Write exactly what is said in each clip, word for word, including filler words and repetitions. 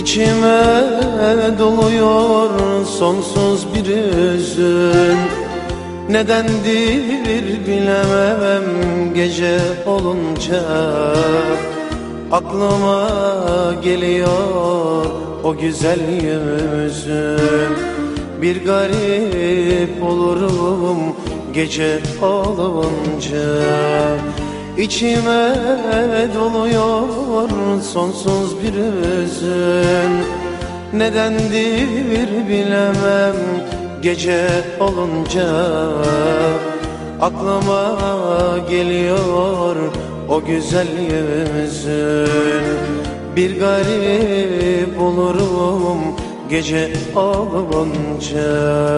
İçime doluyor sonsuz bir hüzün. Nedendir bilemem gece olunca. Aklıma geliyor o güzel yüzün. Bir garip olurum gece olunca. İçime doluyor sonsuz bir hüzün. Nedendir bilemem gece olunca. Aklıma geliyor o güzel yüzün. Bir garip olurum gece olunca.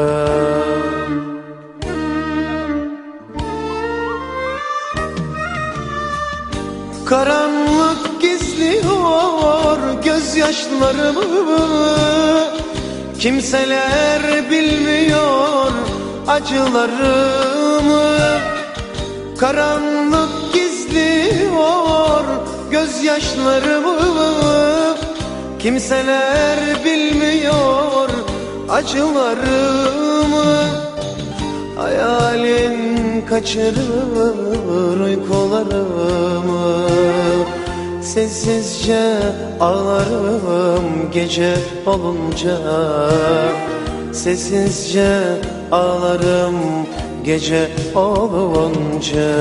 Karanlık gizliyor gözyaşlarımı. Kimseler bilmiyor acılarımı. Karanlık gizliyor gözyaşlarımı. Kimseler bilmiyor acılarımı. Hayalin kaçırır uykularımı. Sessizce ağlarım gece olunca. Sessizce ağlarım gece olunca.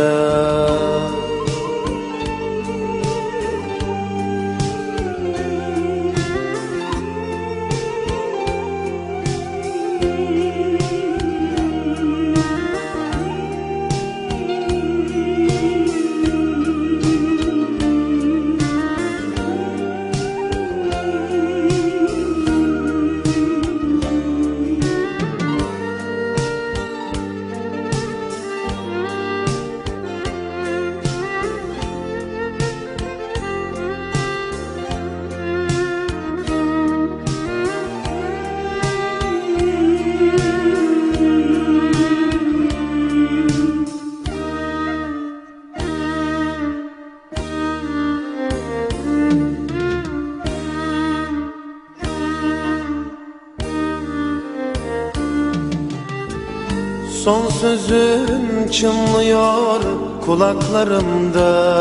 Son sözün çınlıyor kulaklarımda.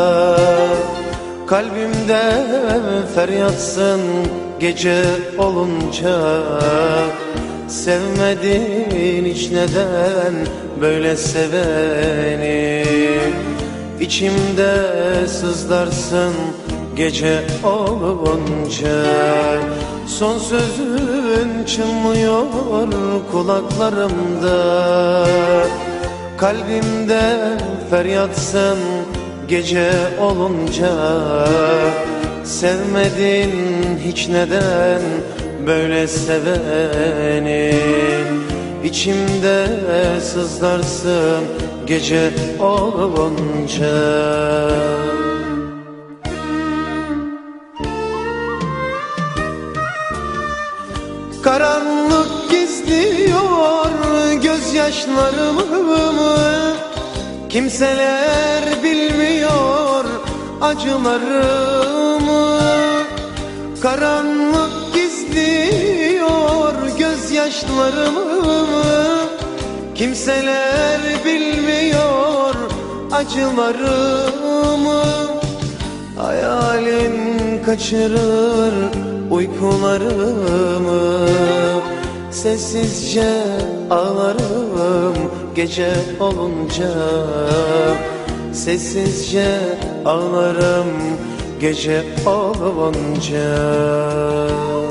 Kalbimde feryatsın gece olunca. Sevmedin hiç neden böyle seveni. İçimde sızlarsın gece olunca. Son sözün çınlıyor kulaklarımda. Kalbimde feryatsın gece olunca. Sevmedin hiç neden böyle seveni. İçimde sızlarsın gece olunca. Karanlık gizliyor gözyaşlarımı. Kimseler bilmiyor acılarımı. Karanlık gizliyor gözyaşlarımı. Kimseler bilmiyor acılarımı. Hayalin kaçırır uykularımı. Sessizce ağlarım gece olunca. Sessizce ağlarım gece olunca.